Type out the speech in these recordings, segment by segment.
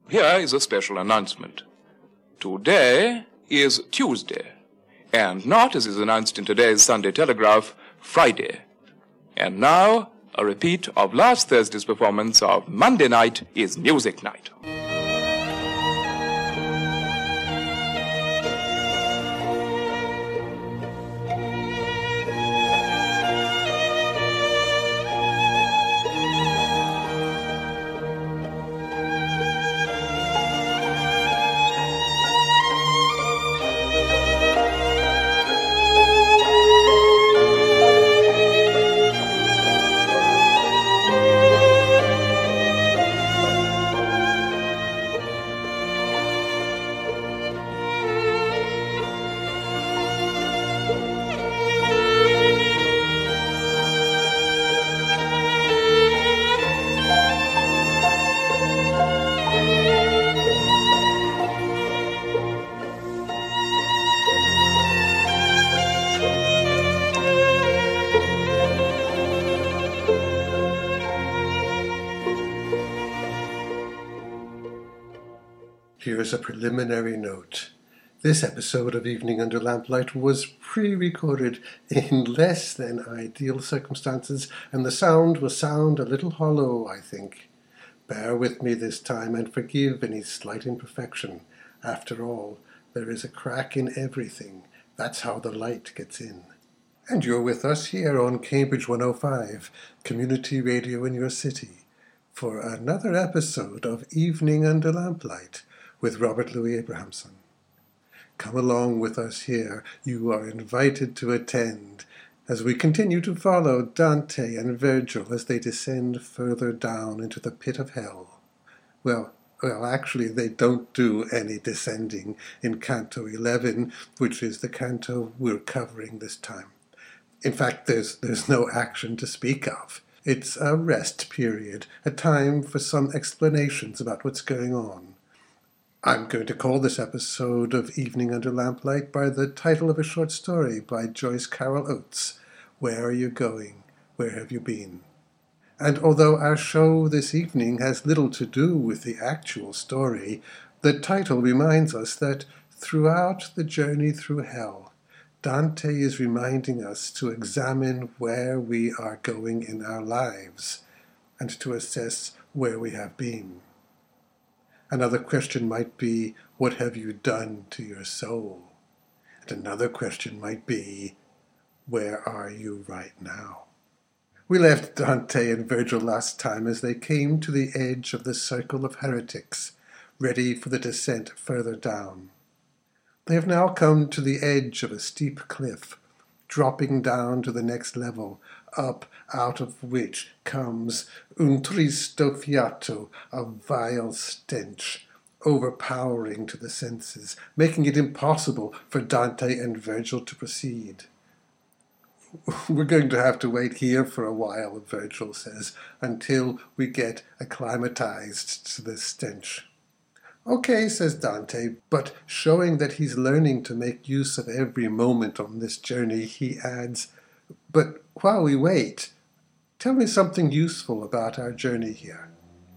Here is a special announcement. Today is Tuesday, and not, as is announced in today's Sunday Telegraph, Friday. And now, a repeat of last Thursday's performance of Monday Night is Music Night. Here's a preliminary note. This episode of Evening Under Lamplight was pre-recorded in less than ideal circumstances, and the sound will sound a little hollow, I think. Bear with me this time and forgive any slight imperfection. After all, there is a crack in everything. That's how the light gets in. And you're with us here on Cambridge 105, community radio in your city, for another episode of Evening Under Lamplight with Robert Louis Abrahamson. Come along with us here. You are invited to attend as we continue to follow Dante and Virgil as they descend further down into the pit of hell. Well, actually, they don't do any descending in Canto 11, which is the canto we're covering this time. In fact, there's no action to speak of. It's a rest period, a time for some explanations about what's going on. I'm going to call this episode of Evening Under Lamplight by the title of a short story by Joyce Carol Oates, Where Are You Going? Where Have You Been? And although our show this evening has little to do with the actual story, the title reminds us that throughout the journey through hell, Dante is reminding us to examine where we are going in our lives and to assess where we have been. Another question might be, what have you done to your soul? And another question might be, where are you right now? We left Dante and Virgil last time as they came to the edge of the circle of heretics, ready for the descent further down. They have now come to the edge of a steep cliff, dropping down to the next level, up out of which comes un tristo fiato, a vile stench, overpowering to the senses, making it impossible for Dante and Virgil to proceed. We're going to have to wait here for a while, Virgil says, until we get acclimatized to this stench. Okay, says Dante, but showing that he's learning to make use of every moment on this journey, he adds, but while we wait, tell me something useful about our journey here.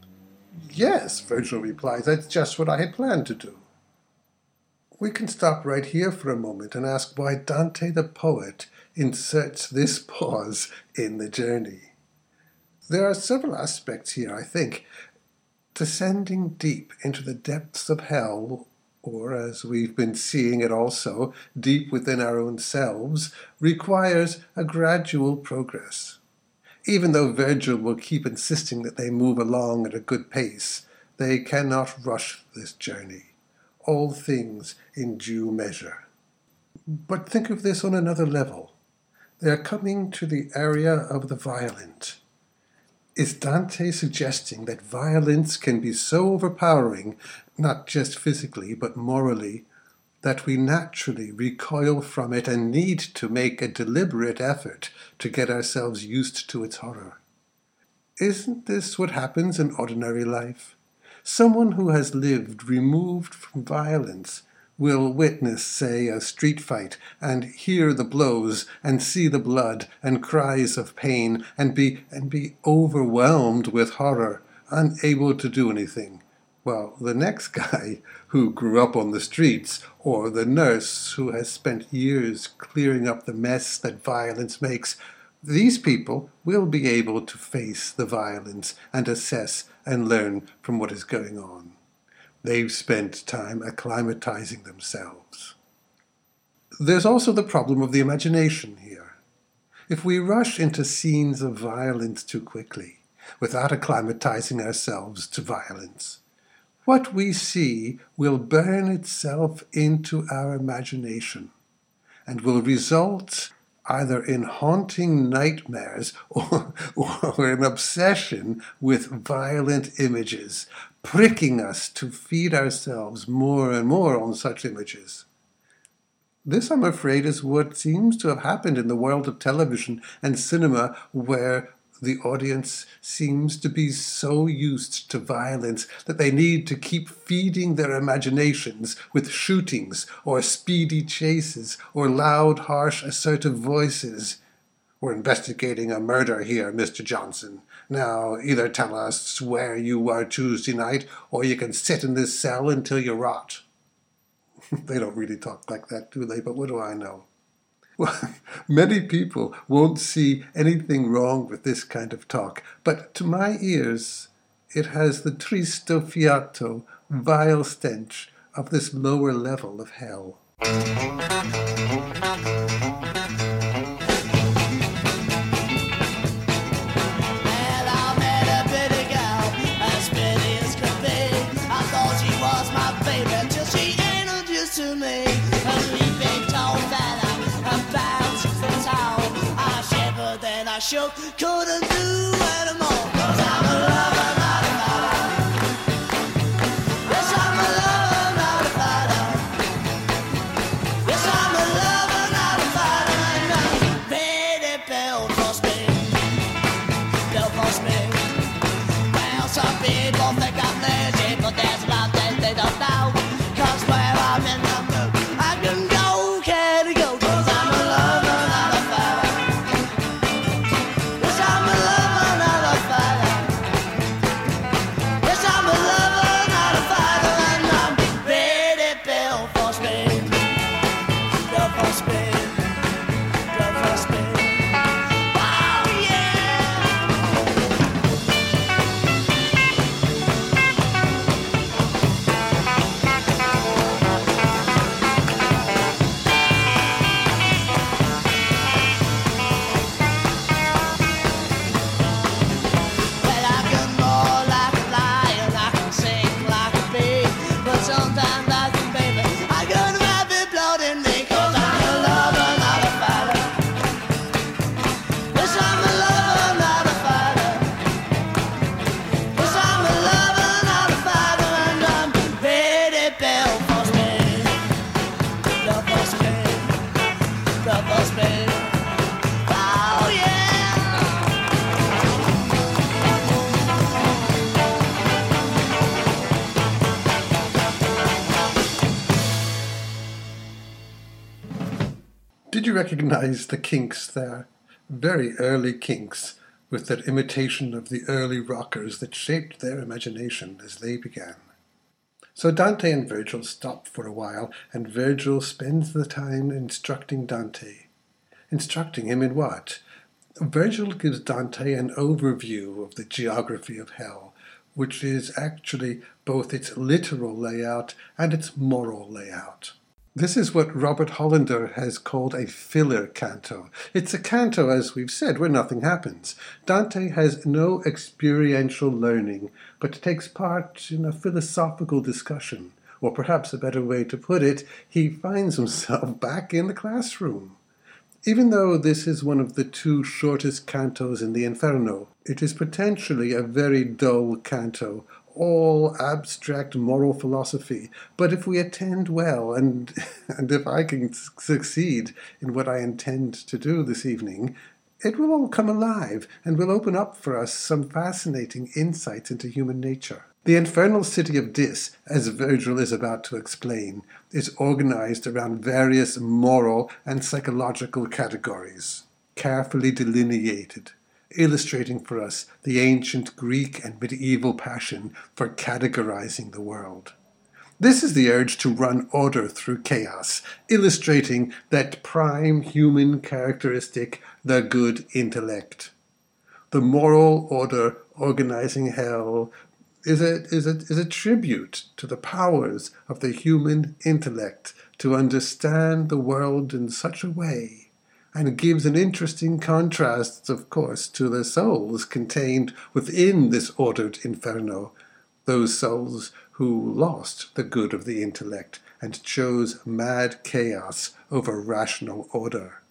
Yes, Virgil replies, that's just what I had planned to do. We can stop right here for a moment and ask why Dante the poet inserts this pause in the journey. There are several aspects here, I think. Descending deep into the depths of hell, or as we've been seeing it also, deep within our own selves, requires a gradual progress. Even though Virgil will keep insisting that they move along at a good pace, they cannot rush this journey. All things in due measure. But think of this on another level. They are coming to the area of the violent. Is Dante suggesting that violence can be so overpowering, not just physically but morally, that we naturally recoil from it and need to make a deliberate effort to get ourselves used to its horror? Isn't this what happens in ordinary life? Someone who has lived removed from violence will witness, say, a street fight, and hear the blows, and see the blood, and cries of pain, and be overwhelmed with horror, unable to do anything, Well, the next guy who grew up on the streets, or the nurse who has spent years clearing up the mess that violence makes, these people will be able to face the violence and assess and learn from what is going on. They've spent time acclimatizing themselves. There's also the problem of the imagination here. If we rush into scenes of violence too quickly, without acclimatizing ourselves to violence, what we see will burn itself into our imagination and will result either in haunting nightmares or an obsession with violent images, pricking us to feed ourselves more and more on such images. This, I'm afraid, is what seems to have happened in the world of television and cinema, where the audience seems to be so used to violence that they need to keep feeding their imaginations with shootings or speedy chases or loud, harsh, assertive voices. We're investigating a murder here, Mr. Johnson. Now, either tell us where you were Tuesday night, or you can sit in this cell until you rot. They don't really talk like that, do they? But what do I know? Well, many people won't see anything wrong with this kind of talk, but to my ears, it has the tristo fiato, vile stench of this lower level of hell. To me, a sweet big tall fella, a bounce for town. I shivered, then I shook, couldn't do anymore. 'Cause I'm a lover, not a fighter. Yes, I'm a lover, not a fighter. Yes, I'm a lover, not a fighter. And I'm ready, built for speed, built for speed. Well, some people think I'm lazy, but there's one thing they don't know. 'Cause where I'm in the mood, I can go, can't go. 'Cause I'm a lover, not a fighter. Yes, I'm a lover, not a fighter. Yes, I'm a lover, not a fighter. And I'm ready, built for speed, built for speed, built for speed. Oh, yeah. Well, I can roar like a lion, I can sing like a bee, but sometimes I think, baby, I got rabbit blood in me. 'Cause I'm a lover, not a fighter. Yes, I'm a lover, not a fighter. Yes, I'm a lover, not a fighter. And I'm ready, built for speed, built for speed, built for speed. Oh, yeah. Did you recognize the Kinks there? Very early Kinks, with that imitation of the early rockers that shaped their imagination as they began. So Dante and Virgil stop for a while, and Virgil spends the time instructing Dante. Instructing him in what? Virgil gives Dante an overview of the geography of hell, which is actually both its literal layout and its moral layout. This is what Robert Hollander has called a filler canto. It's a canto, as we've said, where nothing happens. Dante has no experiential learning, but takes part in a philosophical discussion. Or perhaps a better way to put it, he finds himself back in the classroom. Even though this is one of the two shortest cantos in the Inferno, it is potentially a very dull canto, all abstract moral philosophy. But if we attend well, and if I can succeed in what I intend to do this evening, it will all come alive and will open up for us some fascinating insights into human nature. The infernal city of Dis, as Virgil is about to explain, is organized around various moral and psychological categories, carefully delineated, illustrating for us the ancient Greek and medieval passion for categorizing the world. This is the urge to run order through chaos, illustrating that prime human characteristic, the good intellect. The moral order organizing hell is a tribute to the powers of the human intellect to understand the world in such a way, and gives an interesting contrast, of course, to the souls contained within this ordered inferno, those souls who lost the good of the intellect and chose mad chaos over rational order.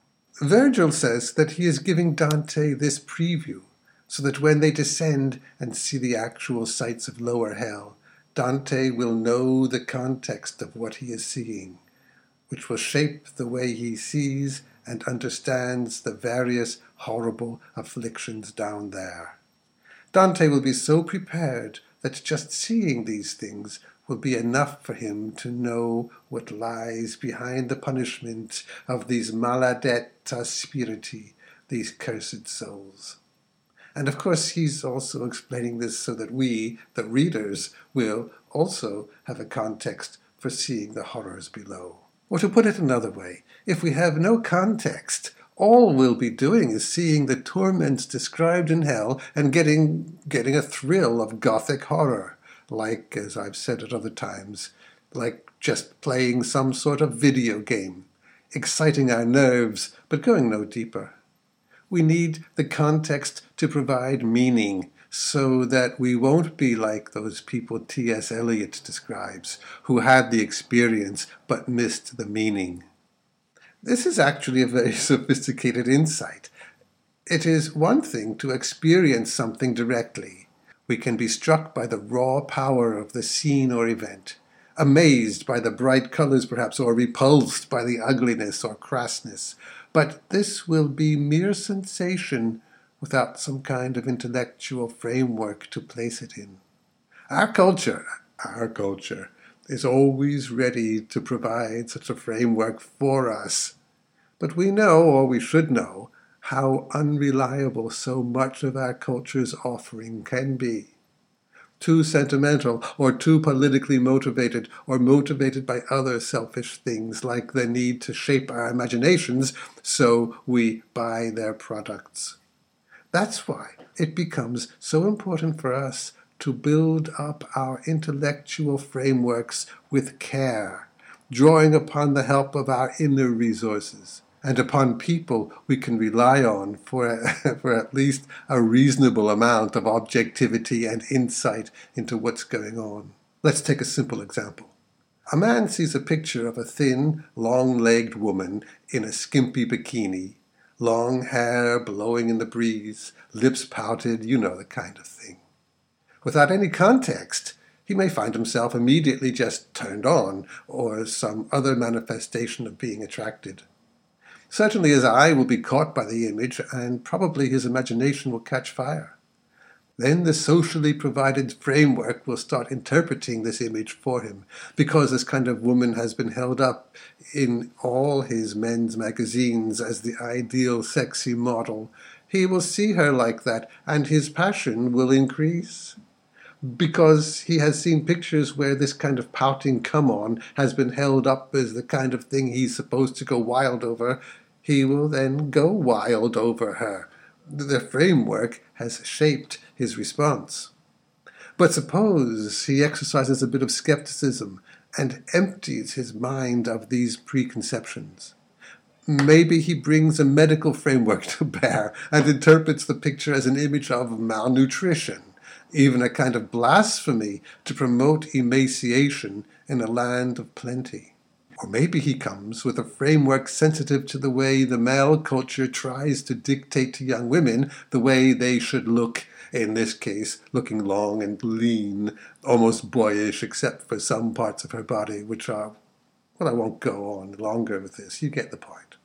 Virgil says that he is giving Dante this preview, so that when they descend and see the actual sights of lower hell, Dante will know the context of what he is seeing, which will shape the way he sees and understands the various horrible afflictions down there. Dante will be so prepared that just seeing these things will be enough for him to know what lies behind the punishment of these maledetta spiriti, these cursed souls. And of course, he's also explaining this so that we, the readers, will also have a context for seeing the horrors below. Or to put it another way, if we have no context, all we'll be doing is seeing the torments described in hell and getting a thrill of gothic horror, like, as I've said at other times, like just playing some sort of video game, exciting our nerves but going no deeper. We need the context to provide meaning so that we won't be like those people T.S. Eliot describes, who had the experience but missed the meaning. This is actually a very sophisticated insight. It is one thing to experience something directly. We can be struck by the raw power of the scene or event, amazed by the bright colors perhaps, or repulsed by the ugliness or crassness. But this will be mere sensation without some kind of intellectual framework to place it in. Our culture is always ready to provide such a framework for us. But we know, or we should know, how unreliable so much of our culture's offering can be. Too sentimental, or too politically motivated, or motivated by other selfish things like the need to shape our imaginations, so we buy their products. That's why it becomes so important for us to build up our intellectual frameworks with care, drawing upon the help of our inner resources, and upon people we can rely on for at least a reasonable amount of objectivity and insight into what's going on. Let's take a simple example. A man sees a picture of a thin, long-legged woman in a skimpy bikini, long hair blowing in the breeze, lips pouted, you know the kind of thing. Without any context, he may find himself immediately just turned on, or some other manifestation of being attracted. Certainly his eye will be caught by the image, and probably his imagination will catch fire. Then the socially provided framework will start interpreting this image for him, because this kind of woman has been held up in all his men's magazines as the ideal sexy model. He will see her like that, and his passion will increase. Because he has seen pictures where this kind of pouting come-on has been held up as the kind of thing he's supposed to go wild over, he will then go wild over her. The framework has shaped his response. But suppose he exercises a bit of skepticism and empties his mind of these preconceptions. Maybe he brings a medical framework to bear and interprets the picture as an image of malnutrition, even a kind of blasphemy to promote emaciation in a land of plenty. Or maybe he comes with a framework sensitive to the way the male culture tries to dictate to young women the way they should look, in this case, looking long and lean, almost boyish, except for some parts of her body, which are, well, I won't go on longer with this. You get the point.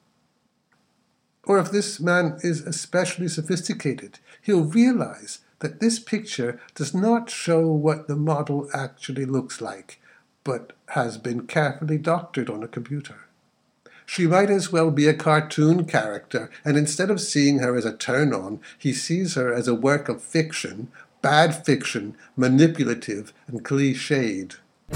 Or if this man is especially sophisticated, he'll realize that this picture does not show what the model actually looks like, but has been carefully doctored on a computer. She might as well be a cartoon character, and instead of seeing her as a turn-on, he sees her as a work of fiction, bad fiction, manipulative and cliched.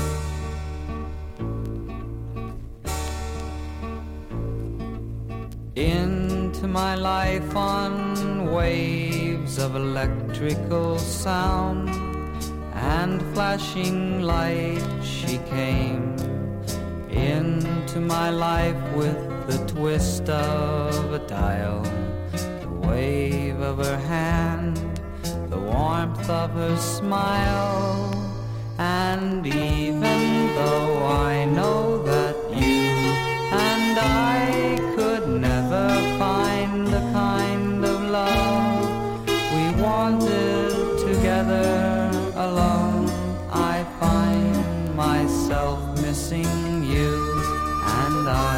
Into my life on waves of electrical sound and flashing light she came. Into my life with the twist of a dial, the wave of her hand, the warmth of her smile. And even though I know that you and I could never find the kind of love we wanted together alone, I find myself missing you and I.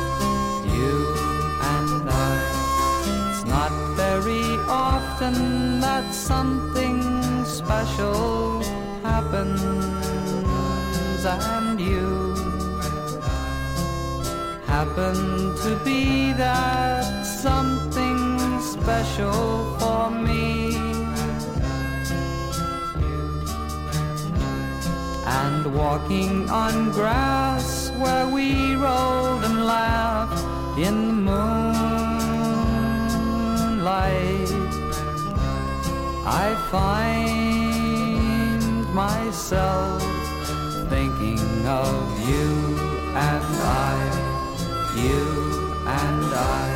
It's not very often that something special happens, and you happen to be that something special for me. And walking on grass where we rolled and laughed in the moonlight, I find myself thinking of you and I, you and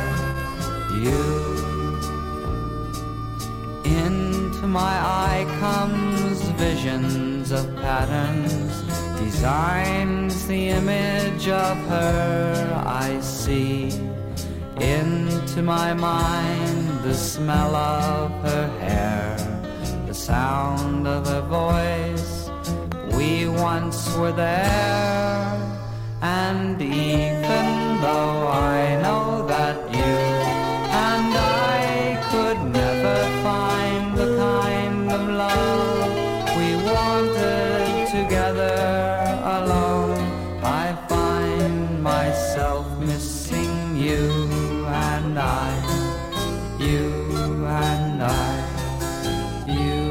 I, you. Into my eye comes visions of patterns, designs the image of her I see. Into my mind the smell of her hair, the sound of her voice. We once were there, and even though I know that you and I could never find the kind of love we wanted together alone, I find myself missing you and I, you and I, you.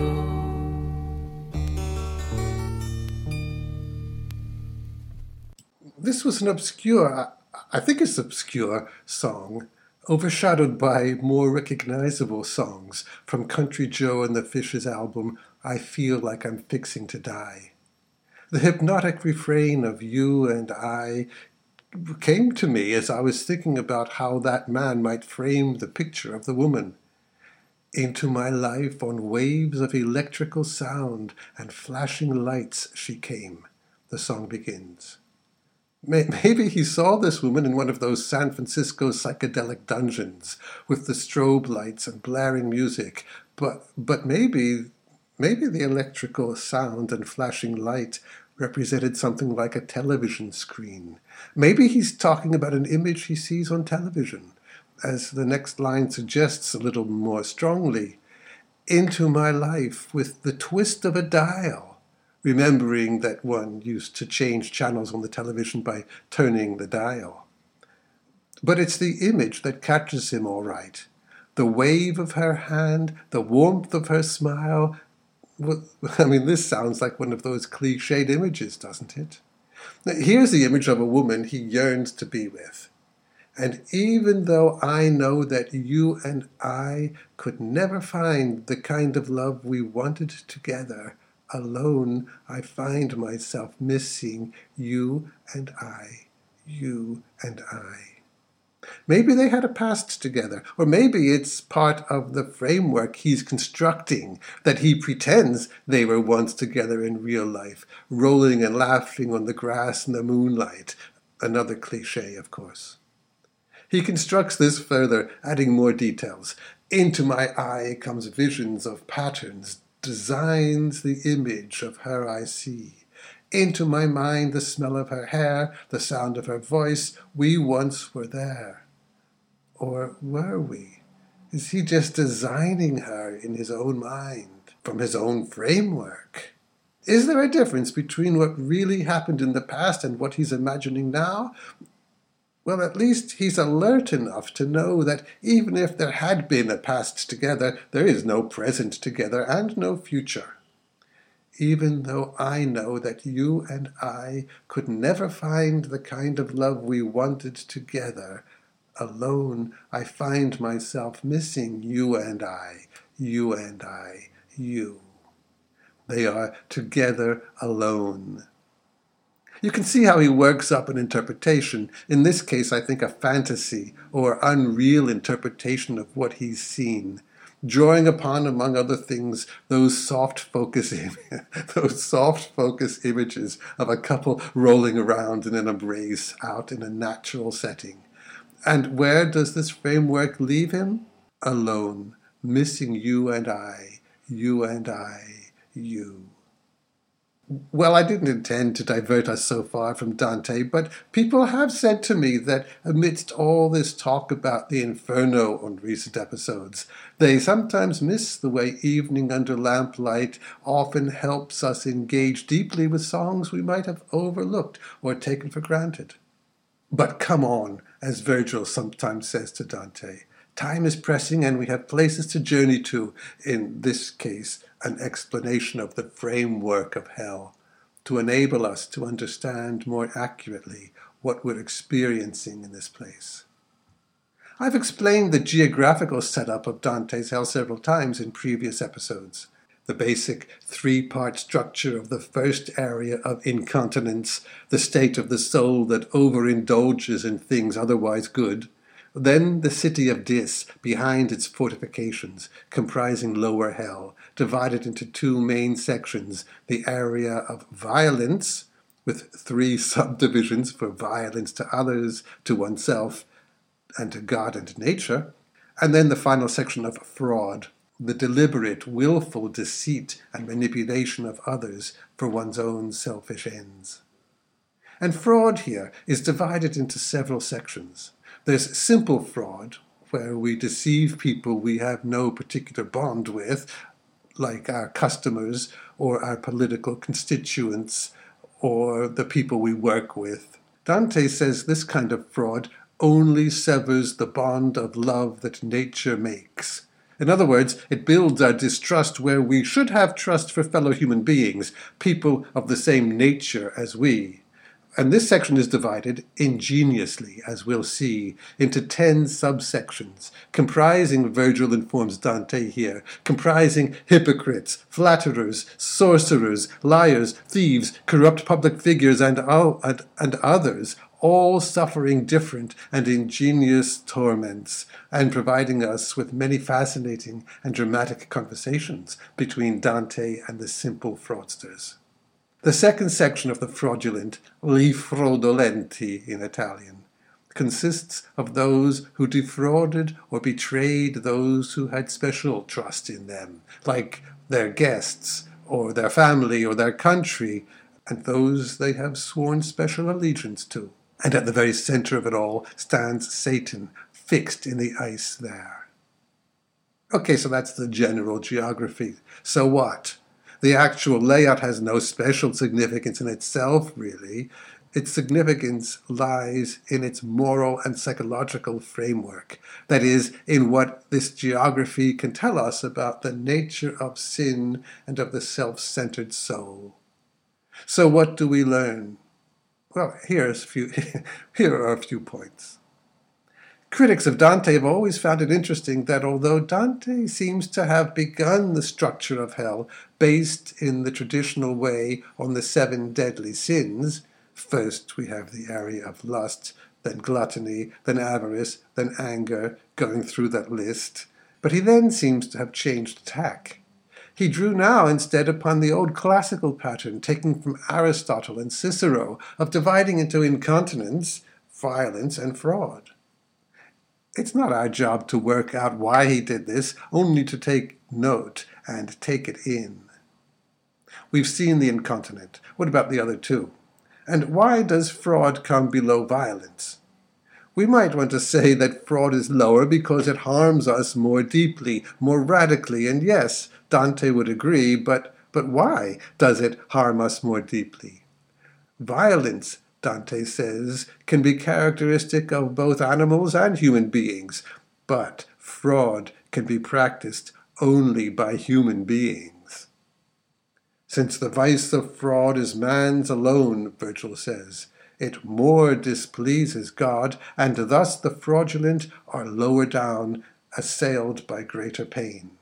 This was an obscure, I think it's obscure, song, overshadowed by more recognizable songs from Country Joe and the Fishes album, I Feel Like I'm Fixing to Die. The hypnotic refrain of you and I came to me as I was thinking about how that man might frame the picture of the woman. Into my life on waves of electrical sound and flashing lights she came, the song begins. Maybe he saw this woman in one of those San Francisco psychedelic dungeons with the strobe lights and blaring music, but maybe the electrical sound and flashing light represented something like a television screen. Maybe he's talking about an image he sees on television, as the next line suggests a little more strongly. Into my life with the twist of a dial, remembering that one used to change channels on the television by turning the dial. But it's the image that catches him all right. The wave of her hand, the warmth of her smile. Well, I mean, this sounds like one of those cliched images, doesn't it? Now, here's the image of a woman he yearns to be with. And even though I know that you and I could never find the kind of love we wanted together, alone I find myself missing you and I, you and I. Maybe they had a past together, or maybe it's part of the framework he's constructing, that he pretends they were once together in real life, rolling and laughing on the grass in the moonlight. Another cliche, of course. He constructs this further, adding more details. Into my eye comes visions of patterns, designs the image of her I see. Into my mind the smell of her hair, the sound of her voice. We once were there. Or were we? Is he just designing her in his own mind, from his own framework? Is there a difference between what really happened in the past and what he's imagining now? Well, at least he's alert enough to know that even if there had been a past together, there is no present together and no future. Even though I know that you and I could never find the kind of love we wanted together, alone I find myself missing you and I, you and I, you. They are together alone. You can see how he works up an interpretation, in this case I think a fantasy or unreal interpretation of what he's seen, drawing upon, among other things, those soft focus images of a couple rolling around in an embrace out in a natural setting. And where does this framework leave him? Alone, missing you and I, you and I, you. Well, I didn't intend to divert us so far from Dante, but people have said to me that amidst all this talk about the Inferno on recent episodes, they sometimes miss the way Evening Under Lamplight often helps us engage deeply with songs we might have overlooked or taken for granted. But come on, as Virgil sometimes says to Dante, time is pressing and we have places to journey to, in this case, an explanation of the framework of hell, to enable us to understand more accurately what we're experiencing in this place. I've explained the geographical setup of Dante's hell several times in previous episodes. The basic three-part structure of the first area of incontinence, the state of the soul that overindulges in things otherwise good, then the city of Dis, behind its fortifications, comprising lower hell, divided into two main sections, the area of violence, with three subdivisions for violence to others, to oneself, and to God and nature, and then the final section of fraud, the deliberate, willful deceit and manipulation of others for one's own selfish ends. And fraud here is divided into several sections. There's simple fraud, where we deceive people we have no particular bond with, like our customers or our political constituents or the people we work with. Dante says this kind of fraud only severs the bond of love that nature makes. In other words, it builds our distrust where we should have trust for fellow human beings, people of the same nature as we. And this section is divided ingeniously, as we'll see, into 10 subsections, comprising, Virgil informs Dante here, comprising hypocrites, flatterers, sorcerers, liars, thieves, corrupt public figures, and others, all suffering different and ingenious torments, and providing us with many fascinating and dramatic conversations between Dante and the simple fraudsters. The second section of the fraudulent, li fraudolenti in Italian, consists of those who defrauded or betrayed those who had special trust in them, like their guests, or their family, or their country, and those they have sworn special allegiance to. And at the very center of it all stands Satan, fixed in the ice there. Okay, so that's the general geography. So what? The actual layout has no special significance in itself, really. Its significance lies in its moral and psychological framework, that is, in what this geography can tell us about the nature of sin and of the self-centered soul. So what do we learn? Well, here are a few points. Critics of Dante have always found it interesting that although Dante seems to have begun the structure of hell based in the traditional way on the 7 deadly sins, first we have the area of lust, then gluttony, then avarice, then anger, going through that list, but he then seems to have changed tack. He drew now instead upon the old classical pattern taken from Aristotle and Cicero of dividing into incontinence, violence, and fraud. It's not our job to work out why he did this, only to take note and take it in. We've seen the incontinent. What about the other two? And why does fraud come below violence? We might want to say that fraud is lower because it harms us more deeply, more radically, and yes, Dante would agree, but why does it harm us more deeply? Violence Dante says, can be characteristic of both animals and human beings, but fraud can be practiced only by human beings. Since the vice of fraud is man's alone, Virgil says, it more displeases God, and thus the fraudulent are lower down, assailed by greater pain.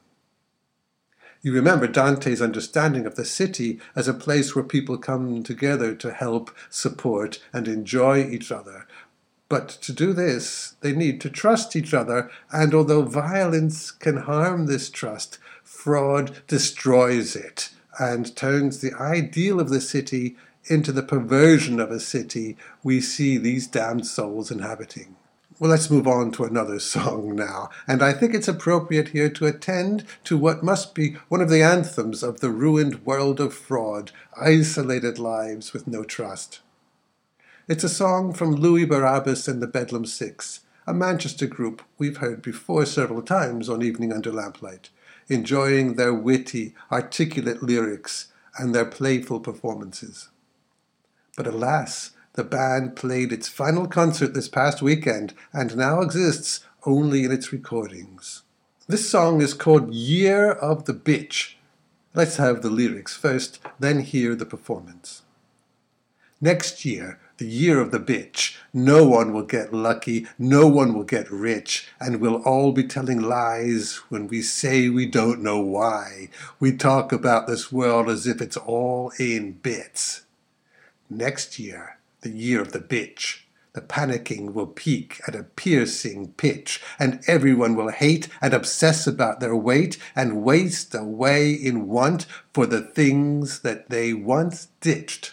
You remember Dante's understanding of the city as a place where people come together to help, support, and enjoy each other. But to do this, they need to trust each other, and although violence can harm this trust, fraud destroys it and turns the ideal of the city into the perversion of a city we see these damned souls inhabiting. Well, let's move on to another song now, and I think it's appropriate here to attend to what must be one of the anthems of the ruined world of fraud, isolated lives with no trust. It's a song from Louis Barabbas and the Bedlam Six, a Manchester group we've heard before several times on Evening Under Lamplight, enjoying their witty, articulate lyrics and their playful performances. But alas, the band played its final concert this past weekend and now exists only in its recordings. This song is called Year of the Bitch. Let's have the lyrics first, then hear the performance. Next year, the year of the bitch, no one will get lucky, no one will get rich, and we'll all be telling lies when we say we don't know why. We talk about this world as if it's all in bits. Next year, the year of the bitch, the panicking will peak at a piercing pitch, and everyone will hate and obsess about their weight and waste away in want for the things that they once ditched.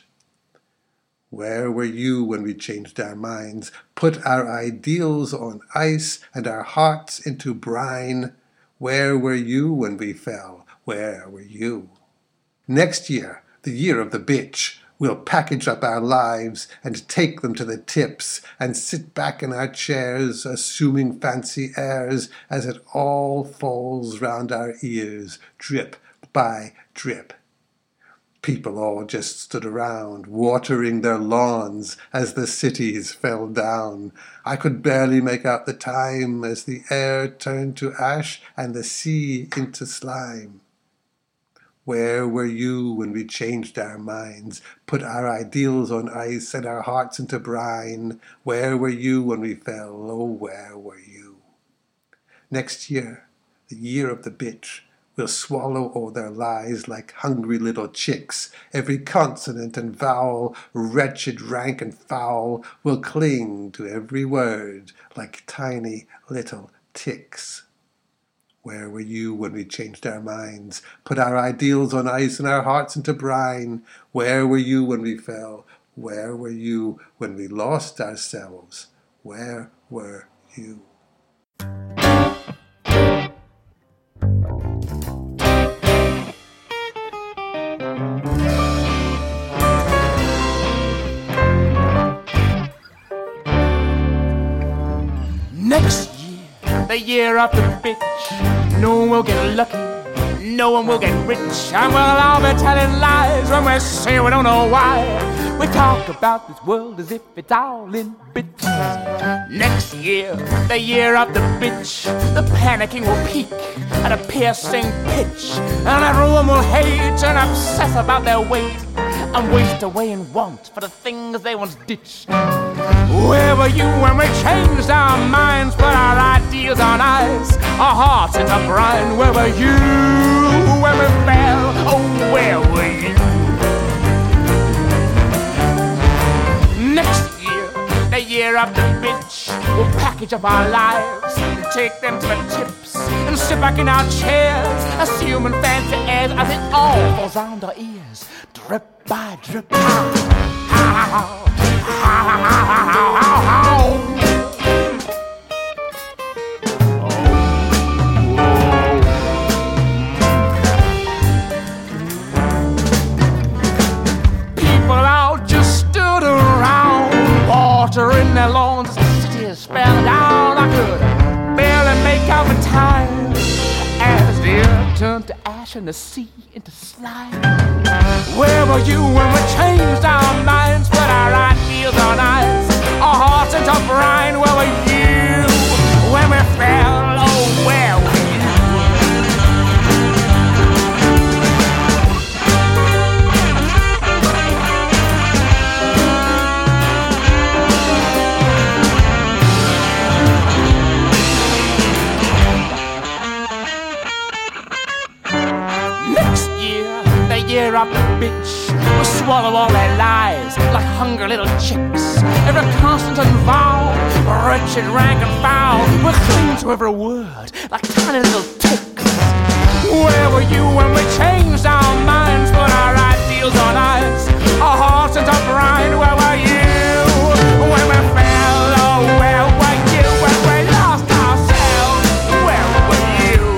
Where were you when we changed our minds, put our ideals on ice and our hearts into brine? Where were you when we fell? Where were you? Next year, the year of the bitch, we'll package up our lives and take them to the tips and sit back in our chairs, assuming fancy airs as it all falls round our ears, drip by drip. People all just stood around, watering their lawns as the cities fell down. I could barely make out the time as the air turned to ash and the sea into slime. Where were you when we changed our minds, put our ideals on ice and our hearts into brine? Where were you when we fell? Oh, where were you? Next year, the year of the bitch, we'll swallow all their lies like hungry little chicks. Every consonant and vowel, wretched, rank, and foul, will cling to every word like tiny little ticks. Where were you when we changed our minds, put our ideals on ice and our hearts into brine? Where were you when we fell? Where were you when we lost ourselves? Where were you? Next year, the year of the bitch, no one will get lucky, no one will get rich, and we'll all be telling lies when we say we don't know why. We talk about this world as if it's all in bits. Next year, the year of the bitch, the panicking will peak at a piercing pitch, and everyone will hate and obsess about their weight and waste away in want for the things they once ditched. Where were you when we changed our minds, put our ideals on ice, our hearts into brine? Where were you when we fell? Oh, where were you? Next year, the year of the bitch, we'll package up our lives and take them to the tips and sit back in our chairs, assuming fancy airs as it all falls round our ears, drip by drip. People all just stood around, watering their lawns. The city fell down. I could barely make out the time as the earth turned to into ash and the sea into slime. Where were you when we changed our minds, put our ideals on ice, our hearts into brine? Where were you when we fell? Oh, where were you? Next year, the year of the bitch, we'll swallow all their lies like hungry little chicks. Every constant and vowel, wretched, rank and foul, we'll cling to every word like tiny little ticks. Where were you when we changed our minds, put our ideals on ice, our hearts into brine? Where were you when we fell? Oh, where were you when we lost ourselves? Where were you?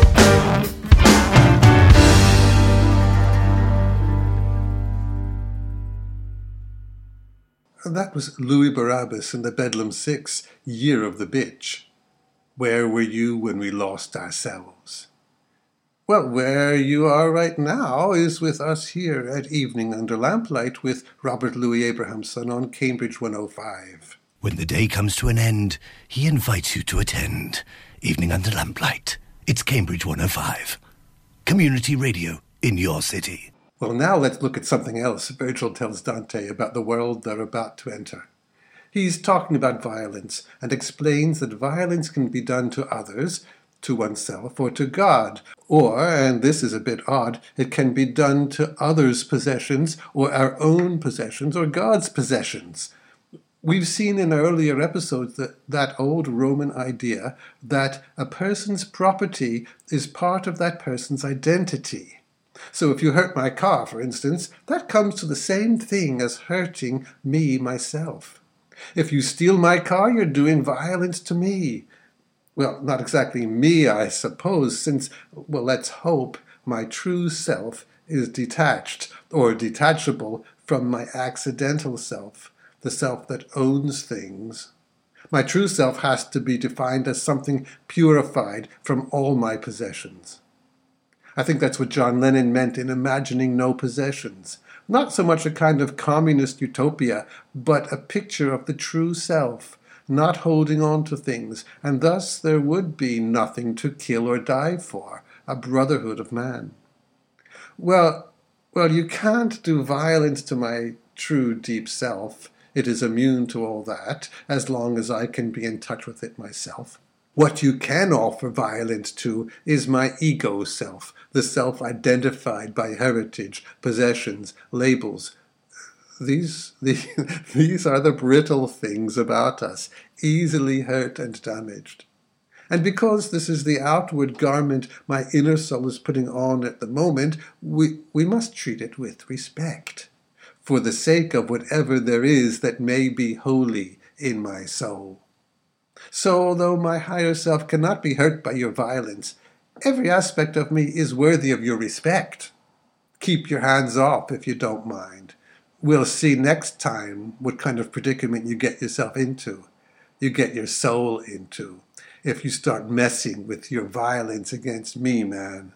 That was Louis Barabbas and the Bedlam Six, Year of the Bitch. Where were you when we lost ourselves? Well, where you are right now is with us here at Evening Under Lamplight with Robert Louis Abrahamson on Cambridge 105. When the day comes to an end, he invites you to attend Evening Under Lamplight. It's Cambridge 105. Community radio in your city. Well, now let's look at something else Virgil tells Dante about the world they're about to enter. He's talking about violence and explains that violence can be done to others, to oneself, or to God, or, and this is a bit odd, it can be done to others' possessions, or our own possessions, or God's possessions. We've seen in earlier episodes that old Roman idea that a person's property is part of that person's identity. So if you hurt my car, for instance, that comes to the same thing as hurting me myself. If you steal my car, you're doing violence to me. Well, not exactly me, I suppose, since, well, let's hope my true self is detached or detachable from my accidental self, the self that owns things. My true self has to be defined as something purified from all my possessions. I think that's what John Lennon meant in imagining no possessions. Not so much a kind of communist utopia, but a picture of the true self, not holding on to things, and thus there would be nothing to kill or die for, a brotherhood of man. Well, you can't do violence to my true deep self. It is immune to all that, as long as I can be in touch with it myself. What you can offer violence to is my ego self, the self identified by heritage, possessions, labels. These are the brittle things about us, easily hurt and damaged. And because this is the outward garment my inner soul is putting on at the moment, we must treat it with respect, for the sake of whatever there is that may be holy in my soul. So, although my higher self cannot be hurt by your violence, every aspect of me is worthy of your respect. Keep your hands off if you don't mind. We'll see next time what kind of predicament you get yourself into, you get your soul into, if you start messing with your violence against me, man.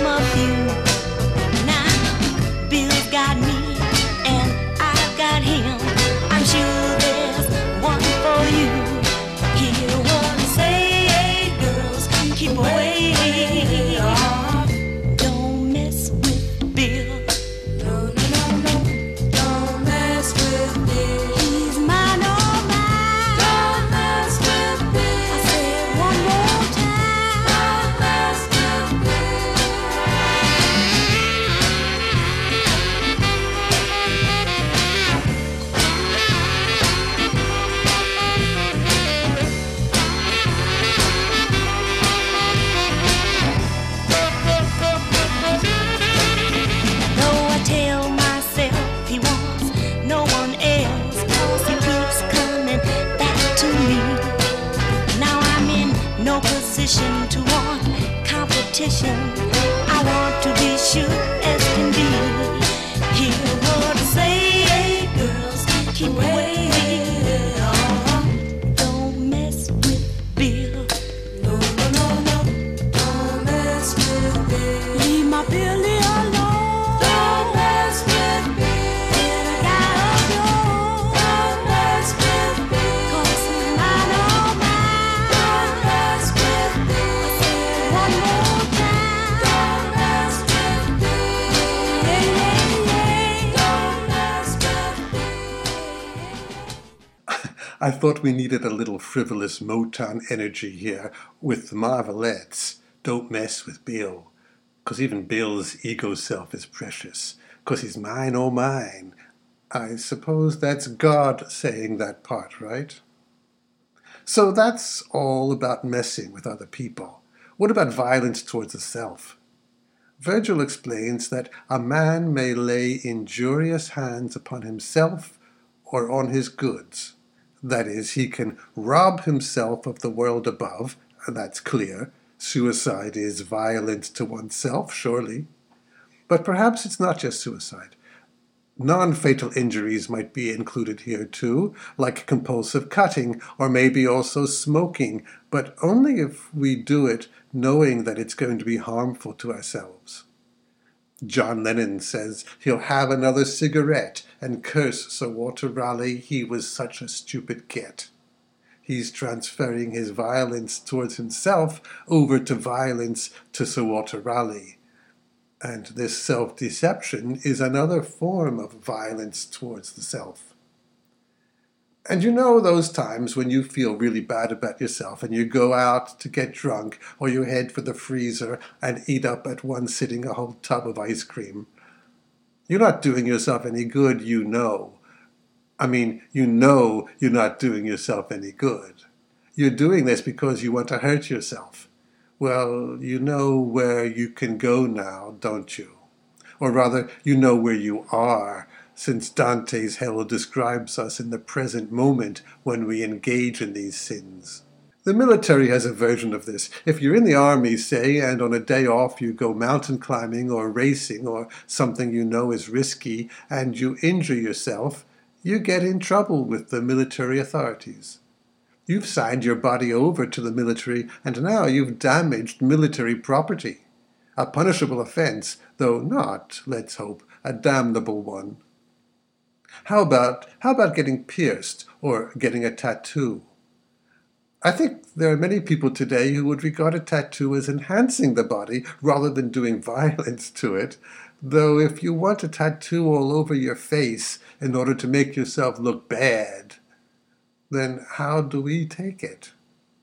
Got me and I've got him. competition. I want to be sure as can be. Hear what I say, girls, keep away. Don't mess with Bill. No, no, no, no. Don't mess with Bill. Leave my Billy alone. Don't mess with Bill. I got yours. Don't mess with Bill. 'Cause he's mine, oh mine. Don't mess with Bill. I said one more time. Don't mess with Bill. Yeah, yeah, yeah. Don't mess with Bill. I thought we needed a little frivolous Motown energy here with the Marvelettes. Don't mess with Bill. 'Cause even Bill's ego self is precious. 'Cause he's mine, oh mine. I suppose that's God saying that part, right? So that's all about messing with other people. What about violence towards the self? Virgil explains that a man may lay injurious hands upon himself or on his goods. That is, he can rob himself of the world above, and that's clear. Suicide is violence to oneself, surely. But perhaps it's not just suicide. Non-fatal injuries might be included here too, like compulsive cutting, or maybe also smoking, but only if we do it knowing that it's going to be harmful to ourselves. John Lennon says he'll have another cigarette and curse Sir Walter Raleigh, he was such a stupid git. He's transferring his violence towards himself over to violence to Sir Walter Raleigh. And this self-deception is another form of violence towards the self. And you know those times when you feel really bad about yourself and you go out to get drunk or you head for the freezer and eat up at one sitting a whole tub of ice cream. You're not doing yourself any good, you know. I mean, you know you're not doing yourself any good. You're doing this because you want to hurt yourself. Well, you know where you can go now, don't you? Or rather, you know where you are, since Dante's hell describes us in the present moment when we engage in these sins. The military has a version of this. If you're in the army, say, and on a day off you go mountain climbing or racing or something you know is risky, and you injure yourself, you get in trouble with the military authorities. You've signed your body over to the military, and now you've damaged military property. A punishable offense, though not, let's hope, a damnable one. How about getting pierced or getting a tattoo? I think there are many people today who would regard a tattoo as enhancing the body rather than doing violence to it, though if you want a tattoo all over your face in order to make yourself look bad, then how do we take it?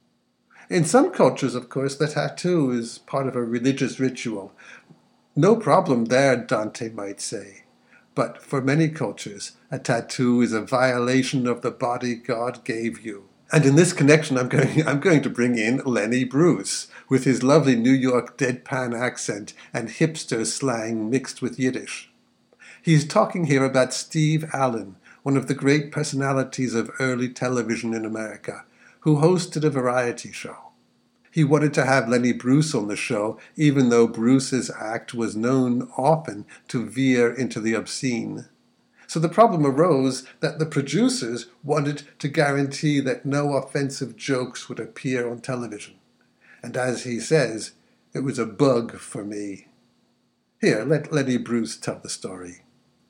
In some cultures, of course, the tattoo is part of a religious ritual. No problem there, Dante might say. But for many cultures, a tattoo is a violation of the body God gave you. And in this connection, I'm going to bring in Lenny Bruce, with his lovely New York deadpan accent and hipster slang mixed with Yiddish. He's talking here about Steve Allen, one of the great personalities of early television in America, who hosted a variety show. He wanted to have Lenny Bruce on the show, even though Bruce's act was known often to veer into the obscene. So the problem arose that the producers wanted to guarantee that no offensive jokes would appear on television. And as he says, it was a bug for me. Here, let Lenny Bruce tell the story.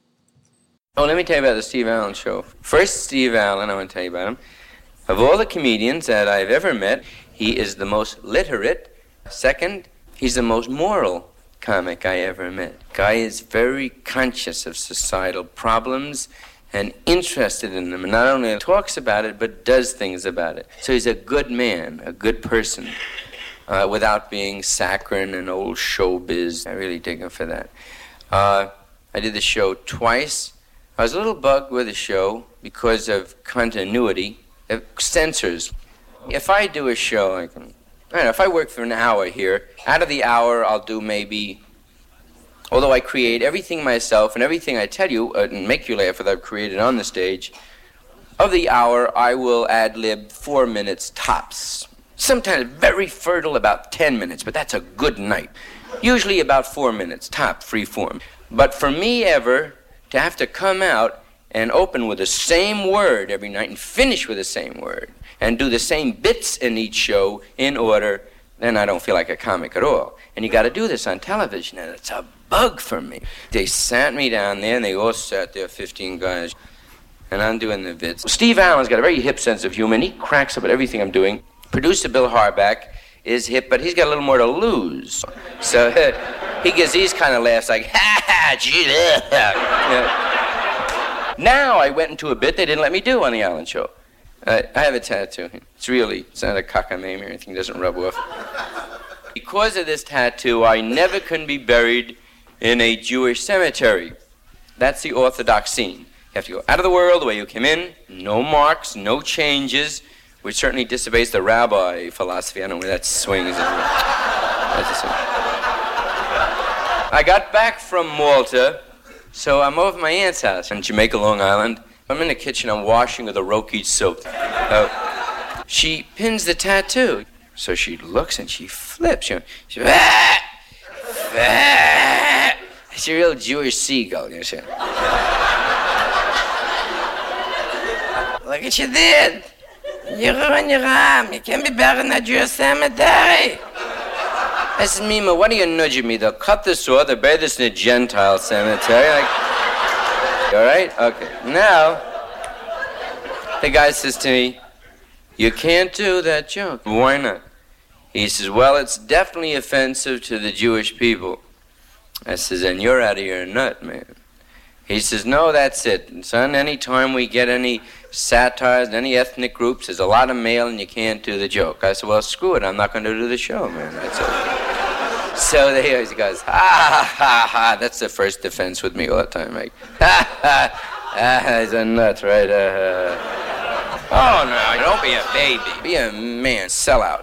Oh, let me tell you about the Steve Allen show. First, Steve Allen, I want to tell you about him. Of all the comedians that I've ever met, he is the most literate. Second, he's the most moral comic I ever met. Guy is very conscious of societal problems and interested in them, and not only talks about it, but does things about it. So he's a good man, a good person, without being saccharine and old showbiz. I really dig him for that. I did the show twice. I was a little bugged with the show because of continuity, of censors. If I do a show, if I work for an hour here, out of the hour I'll do maybe, although I create everything myself and everything I tell you and make you laugh that I've created on the stage, of the hour I will ad-lib 4 minutes tops. Sometimes very fertile, about 10 minutes, but that's a good night. Usually about 4 minutes, top, free form. But for me ever to have to come out and open with the same word every night and finish with the same word and do the same bits in each show in order, then I don't feel like a comic at all. And you got to do this on television, and it's a bug for me. They sat me down there, and they all sat there, 15 guys, and I'm doing the bits. Steve Allen's got a very hip sense of humor, and he cracks up at everything I'm doing. Producer Bill Harback is hip, but he's got a little more to lose. So he gives these kind of laughs like, ha ha, gee, Now I went into a bit they didn't let me do on the Allen Show. I have a tattoo. It's not a cockamamie or anything, it doesn't rub off. Because of this tattoo, I never can be buried in a Jewish cemetery. That's the Orthodox scene. You have to go out of the world the way you came in, no marks, no changes, which certainly disobeys the rabbi philosophy. I don't know where that swings. I got back from Malta, so I'm over at my aunt's house in Jamaica, Long Island. I'm in the kitchen, I'm washing with a Rokeach soap. She pins the tattoo. So she looks and she flips. She's a real Jewish seagull, you see. Look what you did. You ruined your arm. You can't be buried in that Jewish cemetery. I said, Mima, what are you nudging me? They'll cut this off, they'll bury this in a Gentile cemetery. Like, all right? Okay. Now, the guy says to me, you can't do that joke. Why not? He says, well, it's definitely offensive to the Jewish people. I says, and you're out of your nut, man. He says, no, that's it. Son, any time we get any satires, any ethnic groups, there's a lot of male and you can't do the joke. I said, well, screw it. I'm not going to do the show, man. That's okay. So he always goes, ha, ha, ha. That's the first defense with me all the time. Like, ha, ha, ha. He's a nut, right? Oh, no, don't be a baby. Be a man. Sell out.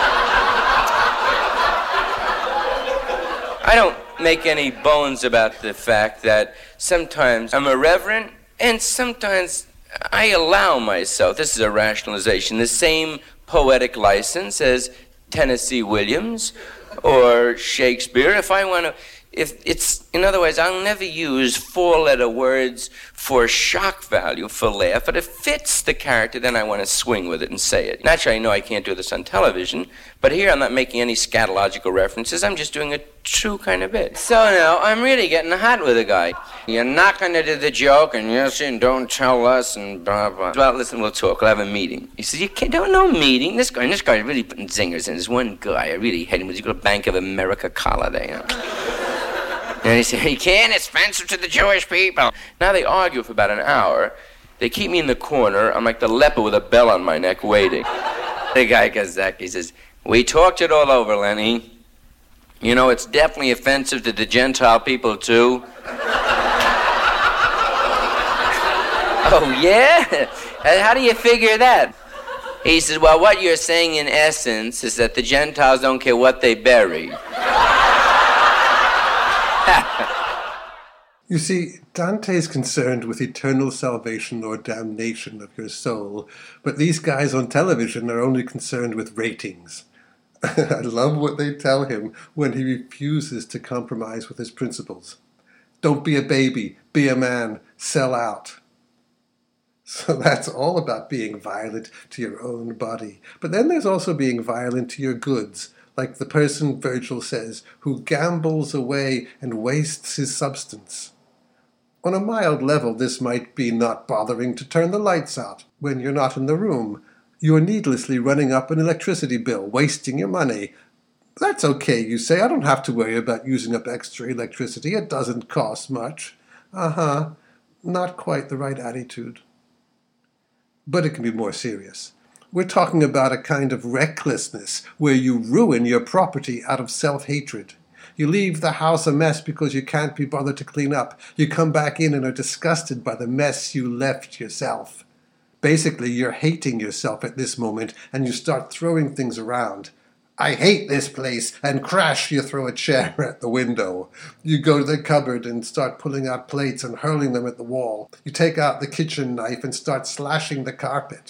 I don't make any bones about the fact that sometimes I'm irreverent and sometimes I allow myself, this is a rationalization, the same poetic license as Tennessee Williams or Shakespeare. If I want to, if it's, in other words, I'll never use four-letter words for shock value, for laugh, but if it fits the character, then I want to swing with it and say it. Naturally, I know I can't do this on television, but here I'm not making any scatological references, I'm just doing a true kind of bit. So now, I'm really getting hot with a guy. You're not going to do the joke, and yes, and don't tell us, and blah, blah. Well, listen, we'll talk, we'll have a meeting. He says, you can't, don't no meeting. This guy's really putting zingers in. There's one guy I really hate him, he's got a Bank of America collar there, you know. And he said, you can't, it's offensive to the Jewish people. Now they argue for about an hour. They keep me in the corner. I'm like the leper with a bell on my neck waiting. The guy goes, Zach, he says, we talked it all over, Lenny. You know, it's definitely offensive to the Gentile people, too. Oh, yeah? How do you figure that? He says, well, what you're saying in essence is that the Gentiles don't care what they bury. You see, Dante's concerned with eternal salvation or damnation of your soul, but these guys on television are only concerned with ratings. I love what they tell him when he refuses to compromise with his principles. Don't be a baby, be a man, sell out. So that's all about being violent to your own body. But then there's also being violent to your goods, like the person, Virgil says, who gambles away and wastes his substance. On a mild level, this might be not bothering to turn the lights out when you're not in the room. You're needlessly running up an electricity bill, wasting your money. That's okay, you say. I don't have to worry about using up extra electricity. It doesn't cost much. Not quite the right attitude. But it can be more serious. We're talking about a kind of recklessness where you ruin your property out of self-hatred. You leave the house a mess because you can't be bothered to clean up. You come back in and are disgusted by the mess you left yourself. Basically, you're hating yourself at this moment, and you start throwing things around. I hate this place, and crash, you throw a chair at the window. You go to the cupboard and start pulling out plates and hurling them at the wall. You take out the kitchen knife and start slashing the carpet.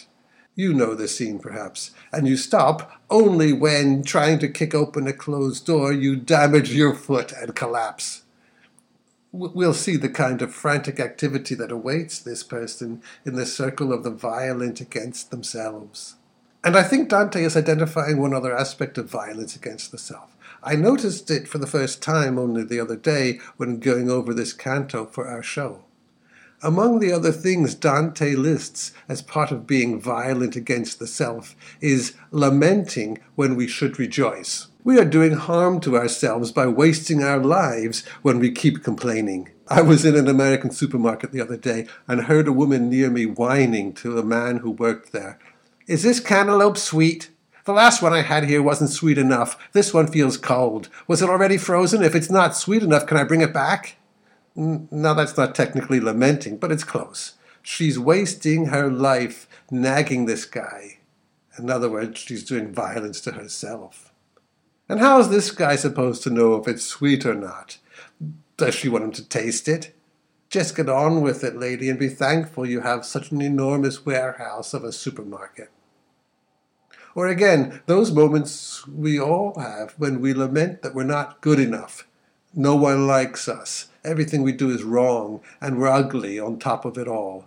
You know the scene, perhaps, and you stop only when, trying to kick open a closed door, you damage your foot and collapse. We'll see the kind of frantic activity that awaits this person in the circle of the violent against themselves. And I think Dante is identifying one other aspect of violence against the self. I noticed it for the first time only the other day when going over this canto for our show. Among the other things Dante lists as part of being violent against the self is lamenting when we should rejoice. We are doing harm to ourselves by wasting our lives when we keep complaining. I was in an American supermarket the other day and heard a woman near me whining to a man who worked there. "Is this cantaloupe sweet? The last one I had here wasn't sweet enough. This one feels cold. Was it already frozen? If it's not sweet enough, can I bring it back?" Now, that's not technically lamenting, but it's close. She's wasting her life nagging this guy. In other words, she's doing violence to herself. And how is this guy supposed to know if it's sweet or not? Does she want him to taste it? Just get on with it, lady, and be thankful you have such an enormous warehouse of a supermarket. Or again, those moments we all have when we lament that we're not good enough. No one likes us. Everything we do is wrong, and we're ugly on top of it all.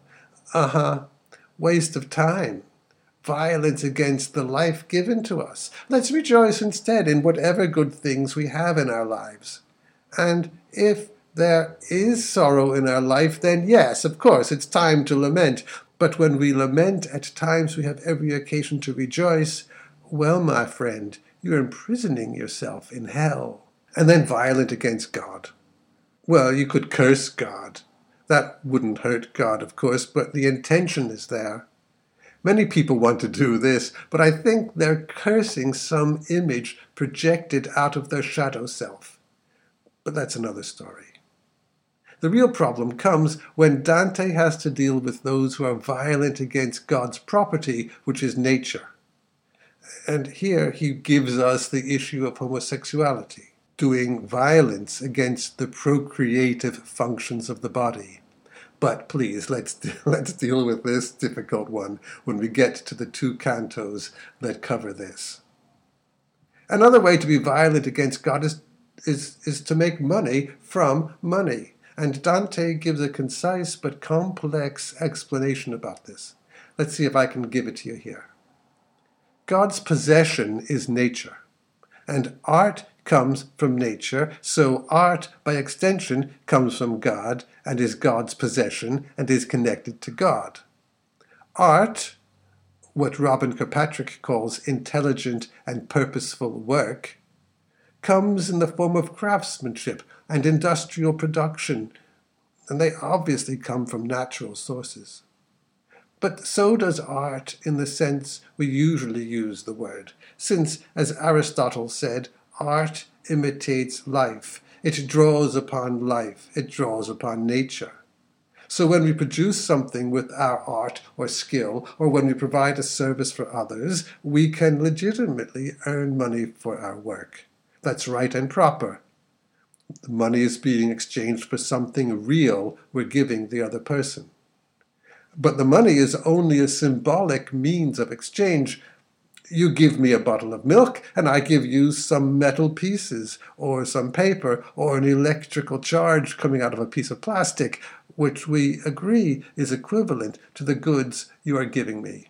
Waste of time. Violence against the life given to us. Let's rejoice instead in whatever good things we have in our lives. And if there is sorrow in our life, then yes, of course, it's time to lament. But when we lament at times we have every occasion to rejoice, well, my friend, you're imprisoning yourself in hell. And then violent against God. Well, you could curse God. That wouldn't hurt God, of course, but the intention is there. Many people want to do this, but I think they're cursing some image projected out of their shadow self. But that's another story. The real problem comes when Dante has to deal with those who are violent against God's property, which is nature. And here he gives us the issue of homosexuality, doing violence against the procreative functions of the body. But please, let's deal with this difficult one when we get to the two cantos that cover this. Another way to be violent against God is to make money from money. And Dante gives a concise but complex explanation about this. Let's see if I can give it to you here. God's possession is nature, and art comes from nature, so art, by extension, comes from God and is God's possession and is connected to God. Art, what Robin Kirkpatrick calls intelligent and purposeful work, comes in the form of craftsmanship and industrial production, and they obviously come from natural sources. But so does art in the sense we usually use the word, since, as Aristotle said, art imitates life. It draws upon life. It draws upon nature. So when we produce something with our art or skill, or when we provide a service for others, we can legitimately earn money for our work. That's right and proper. The money is being exchanged for something real we're giving the other person. But the money is only a symbolic means of exchange. You give me a bottle of milk, and I give you some metal pieces, or some paper, or an electrical charge coming out of a piece of plastic, which we agree is equivalent to the goods you are giving me.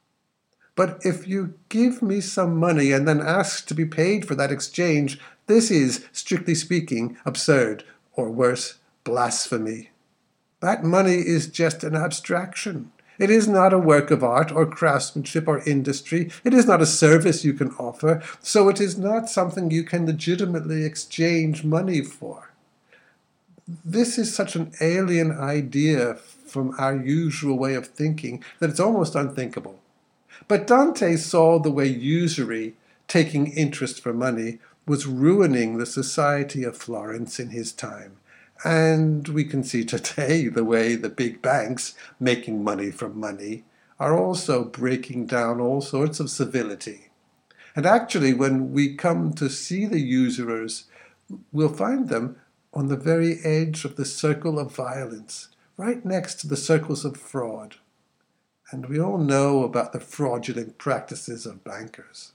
But if you give me some money and then ask to be paid for that exchange, this is, strictly speaking, absurd, or worse, blasphemy. That money is just an abstraction. It is not a work of art or craftsmanship or industry. It is not a service you can offer, so it is not something you can legitimately exchange money for. This is such an alien idea from our usual way of thinking that it's almost unthinkable. But Dante saw the way usury, taking interest for money, was ruining the society of Florence in his time. And we can see today the way the big banks, making money from money, are also breaking down all sorts of civility. And actually, when we come to see the usurers, we'll find them on the very edge of the circle of violence, right next to the circles of fraud. and we all know about the fraudulent practices of bankers.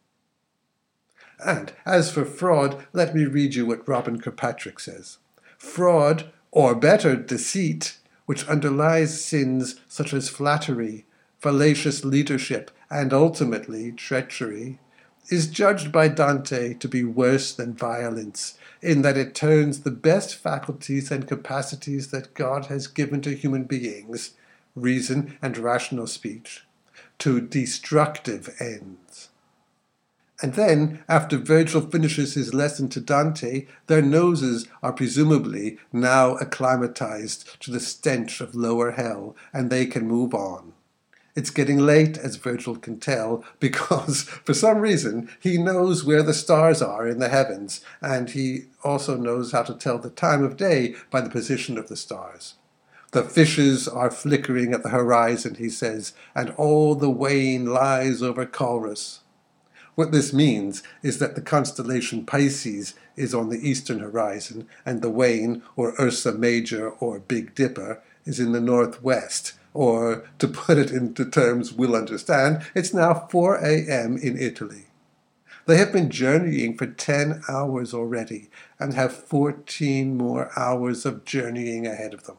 And as for fraud, let me read you what Robin Kirkpatrick says. Fraud, or better, deceit, which underlies sins such as flattery, fallacious leadership, and ultimately treachery, is judged by Dante to be worse than violence, in that it turns the best faculties and capacities that God has given to human beings, reason and rational speech, to destructive ends. And then, after Virgil finishes his lesson to Dante, their noses are presumably now acclimatized to the stench of lower hell, and they can move on. It's getting late, as Virgil can tell, because, for some reason, he knows where the stars are in the heavens, and he also knows how to tell the time of day by the position of the stars. The fishes are flickering at the horizon, he says, and all the wane lies over Colrus. What this means is that the constellation Pisces is on the eastern horizon, and the wane, or Ursa Major, or Big Dipper, is in the northwest. Or, to put it into terms we'll understand, it's now 4 a.m. in Italy. They have been journeying for 10 hours already, and have 14 more hours of journeying ahead of them.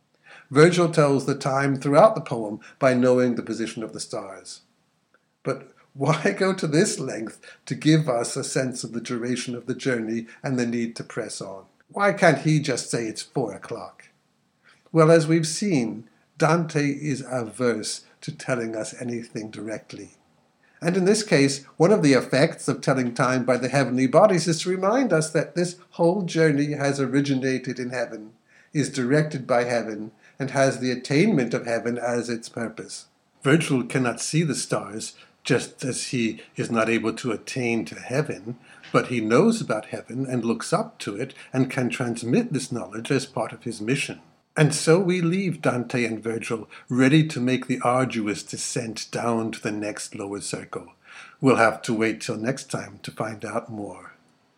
Virgil tells the time throughout the poem by knowing the position of the stars. But why go to this length to give us a sense of the duration of the journey and the need to press on? Why can't he just say it's 4 o'clock? Well, as we've seen, Dante is averse to telling us anything directly. And in this case, one of the effects of telling time by the heavenly bodies is to remind us that this whole journey has originated in heaven, is directed by heaven, and has the attainment of heaven as its purpose. Virgil cannot see the stars, just as he is not able to attain to heaven, but he knows about heaven and looks up to it and can transmit this knowledge as part of his mission. And so we leave Dante and Virgil ready to make the arduous descent down to the next lower circle. We'll have to wait till next time to find out more.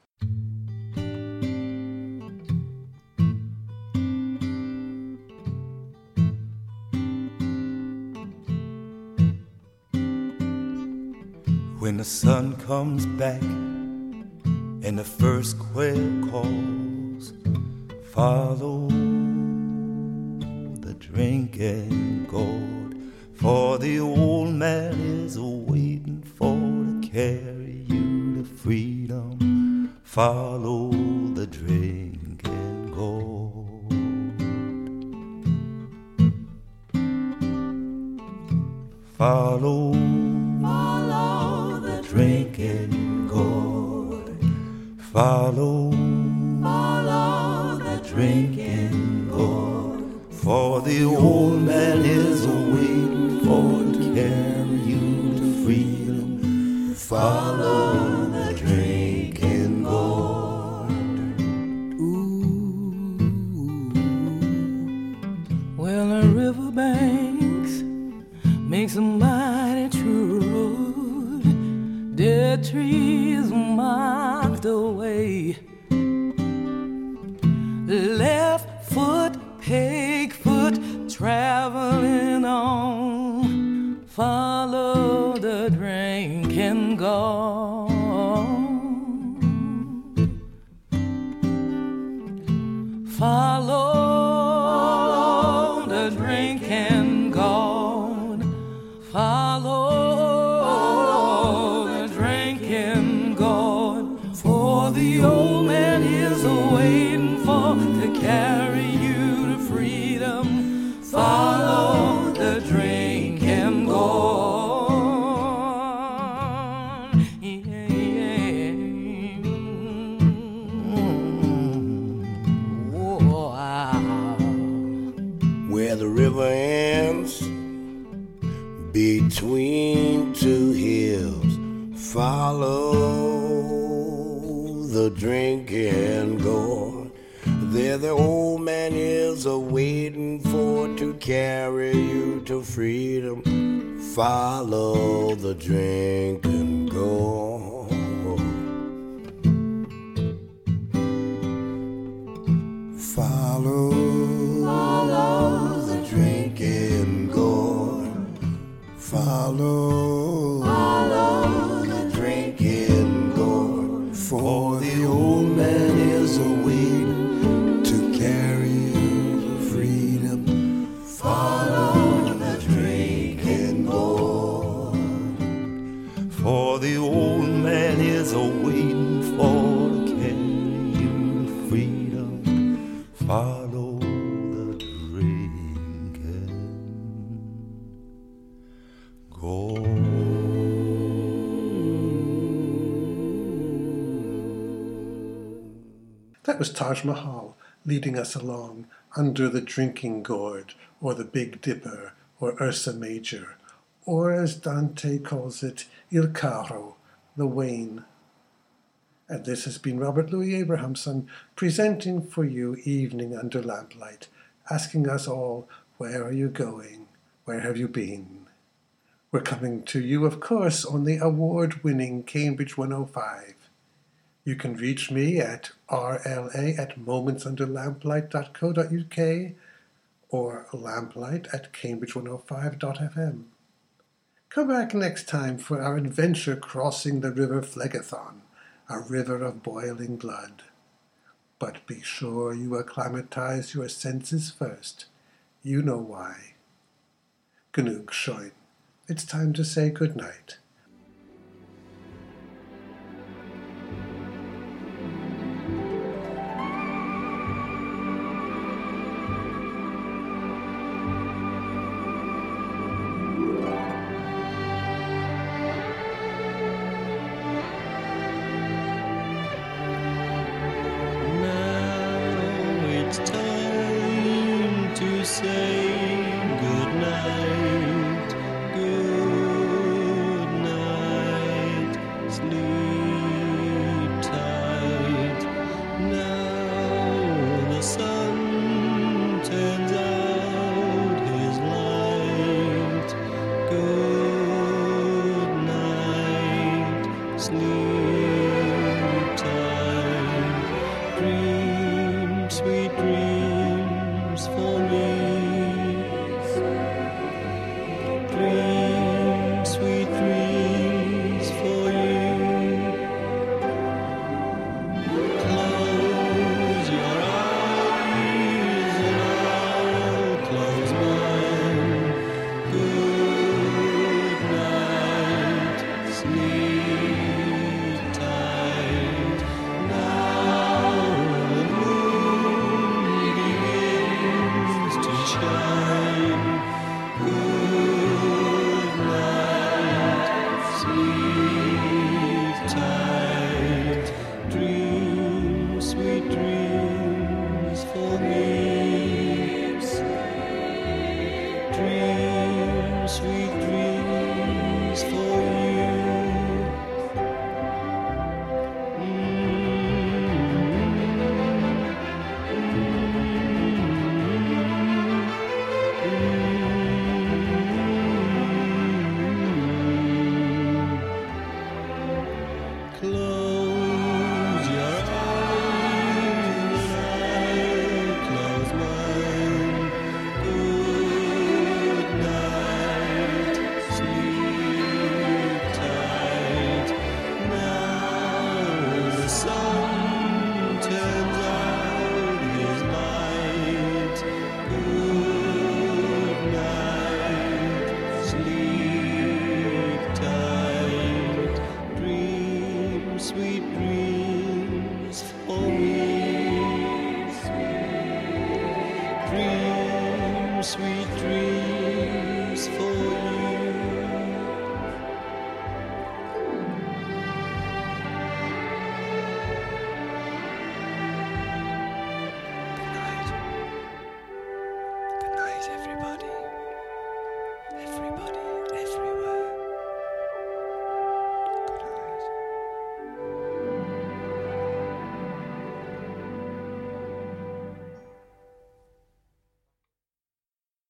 When the sun comes back and the first quail calls, follow the drinking gourd, for the old man is waiting for to carry you to freedom. Follow the drinking gourd. Follow drinking gourd. Follow the drinking gourd, for the old man is waiting for to carry you to freedom. Follow the drinking gourd. Ooh, well, the riverbanks makes a mighty true road. Dead trees mark the way. Left foot, peg foot, traveling on. Follow the drinking gourd. Follow the drinking gourd. Follow the old man is waiting for to carry you to freedom. Follow the drinking gourd. Yeah, yeah. Wow. Where the river ends between two hills, follow the drinking gourd. There the old man is waiting for to carry you to freedom. Follow the drinking gourd. Follow the drinking gourd. Follow the drinking gourd, for the old man is awaiting to carry you to freedom. Follow the drinking gourd, for the old man is awaiting for to carry you to freedom. Follow the drinking gourd. That was Taj Mahal leading us along under the drinking gourd, or the Big Dipper, or Ursa Major, or as Dante calls it, Il Carro, the Wain. And this has been Robert Louis Abrahamson presenting for you Evening Under Lamplight, asking us all, where are you going? Where have you been? We're coming to you, of course, on the award-winning Cambridge 105. You can reach me at rla@momentsunderlamplight.co.uk or lamplight@cambridge105.fm. Come back next time for our adventure crossing the River Phlegethon, a river of boiling blood. But be sure you acclimatize your senses first. You know why. Genug Schoen. It's time to say good night. It's time to say good night, good night, sleep tight. Now the sun turns out his light, good night, sleep